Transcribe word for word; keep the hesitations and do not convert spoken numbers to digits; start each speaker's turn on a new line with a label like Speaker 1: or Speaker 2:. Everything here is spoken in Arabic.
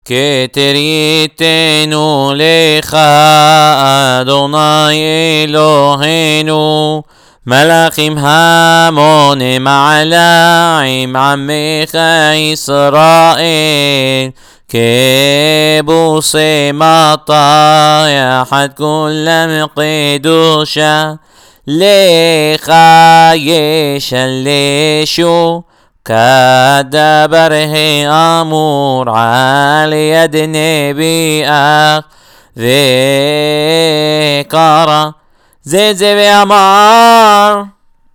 Speaker 1: כתריתנו לך אדוני אלוהינו, מלאכים המונים עלה עם עמך ישראל, كبوسي مطا يحد كل قدوشا لخا يشلشو كدبره أمور على يد نبيك ذكر زي زي أمار